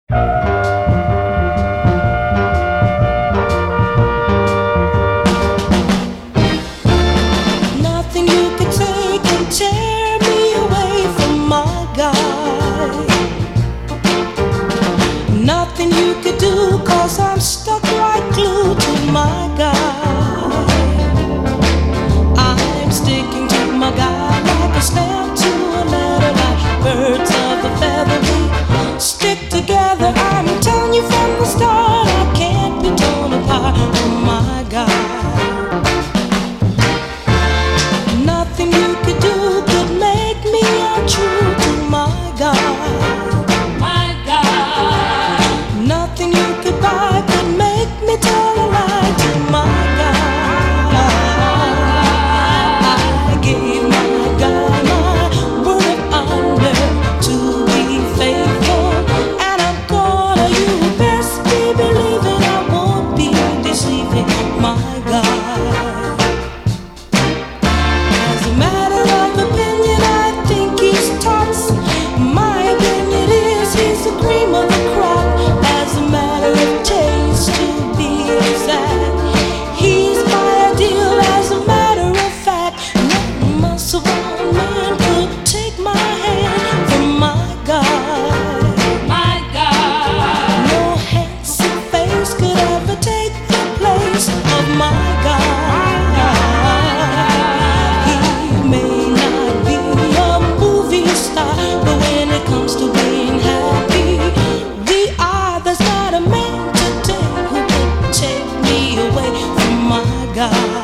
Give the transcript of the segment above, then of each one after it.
Nothing you could take can tear me away from my guy. Nothing you could do, 'cause I'm stuck right glued to my guy. I'm sticking to my guy like a stamp to a letter, like birds of a feather. We stick together, I'm telling you from the start. I can't be torn apart from my guy. Nothing you could do could make me untrue to my God. My God. Nothing you could buy could make me tell a lie to my God. I gave my God my word of honor to be faithful, and I'm gonna, you best be believing I won't be deceiving my God. As a matter of opinion, I think he's tops. My opinion is he's the cream of the crop. As a matter of taste, to be exact, he's my ideal. As a matter of fact, no muscle bound man could take my hand from my God. My God. No handsome face could ever take the place of my God. He may not be a movie star, but when it comes to being happy, we are. There's not a man today who could take me away from my God.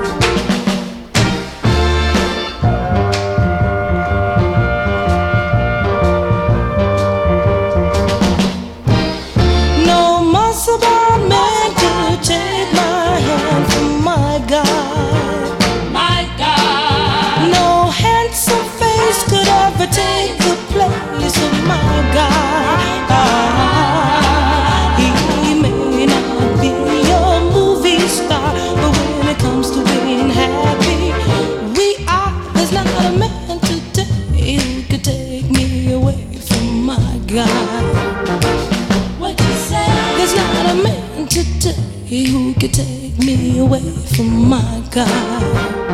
No muscle-bound man could take my hand from my God. My God. No handsome face could ever take the place of my God. He may not be a movie star, but when it comes to being happy, we are. There's not a man today who could take me away from my God. What you say? There's not a man today who could take me away from my God.